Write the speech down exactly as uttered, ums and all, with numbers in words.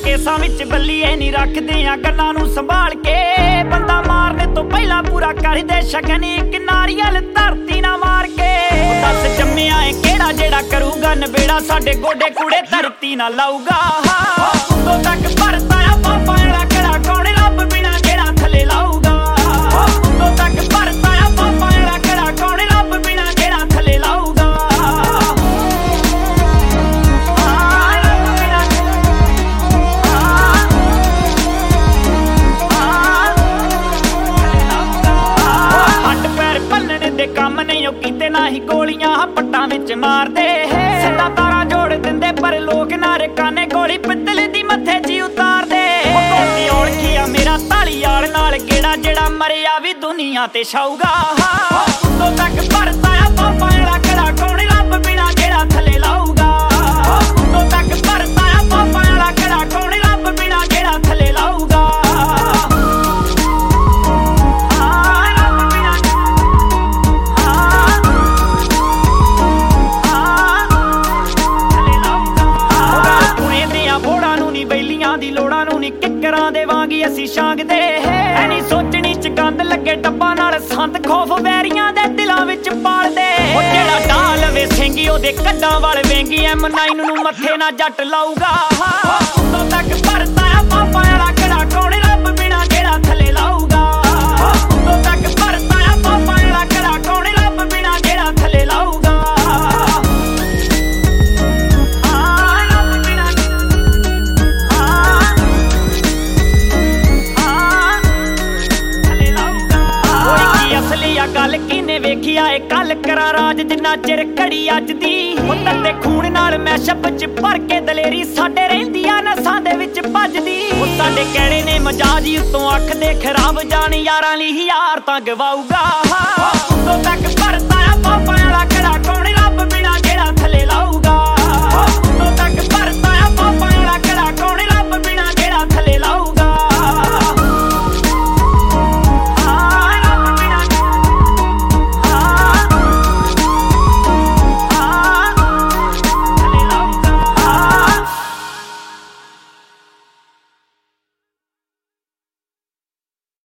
केसां विच बल्लीए नी रखदे आ गल्लां नूं संभाल के बंदा मारने तो पहला पूरा कर दे शगन इक नारियल धरती ना मार के दस जम्मिया है केड़ा जेड़ा करूगा नबेड़ा साडे गोडे कूड़े धरती ना लाऊगा उदों तक भरता आ पापा वाला केड़ा कौन रब बिना जेड़ा थले लाऊगा उदों तक भरता आ पापा वाला केड़ा कौन रब बिना जेड़ा थले लाऊगा काम नहीं ओ कीते ना ही गोलियां पट्टां विच मारदे सिद्धा तारा जोड़ दिंदे पर लोग नारे काने गोली पित्तल दी मत्थे जी उतारदे कोती औलखिया मेरा तालीयाल नाल गेड़ा जेड़ा मरिया भी दुनिया ते छाऊगा उदों तक भरता आ पापा वाला केड़ा कौन रब बिना जेड़ा थले लाऊगा उदों तक भरता आ पापा वाला केड़ा कौन रब बिना जेड़ा थले लाऊगा ਲੋੜਾਂ ਨੂੰ ਨੀ ਕਿੱਕਰਾਂ ਦੇ ਵਾਂਗੀ ਅਸੀਂ ਛਾਂਗਦੇ ਐ ਨੀ ਸੋਚਣੀ ਚ ਗੰਦ ਲੱਗੇ ਡੱਬਾ ਨਾਲ ਸੰਤ ਖੌਫ ਵੈਰੀਆਂ ਦੇ ਦਿਲਾਂ ਵਿੱਚ ਪਾਲਦੇ ਉਹ ਜਿਹੜਾ ਢਾਹ ਲਵੇ ਸਿੰਘੀ ਉਹਦੇ ਕੱਡਾਂ ਵਾਲ ਵੇਂਗੀ ਐਮ ਨਾਈਨ ਨੂੰ ਮੱਥੇ ਨਾ ਜੱਟ ਲਾਊਗਾ ਉਦੋਂ ਤੱਕ ਭਰਤਾ ਆ ਪਾਪਾ ਵਾਲਾ ਕਿਹੜਾ ਕੌਣ ਰੱਬ ਬਿਨਾ ਜਿਹੜਾ ਥੱਲੇ ਲਾਊਗਾ ਉਦੋਂ ਤੱਕ ਭਰਤਾ ਆ ਪਾਪਾ ਵਾਲਾ ਕਿਹੜਾ ਕੌਣ ਰੱਬ ਬਿਨਾ ਜਿਹੜਾ ਥੱਲੇ ਲਾਊਗਾ गल किने वेखी आए कल करा राज जिन्ना चिर घड़ी अज दी ते खून नाल मैशअप च भर के दलेरी साडे रहिंदियां नसां दे विच भजदी साडे कहणे ने मजाज उत्तों अख दे खराब जान यारां लई यार तां गवाऊगा उदों तक भरता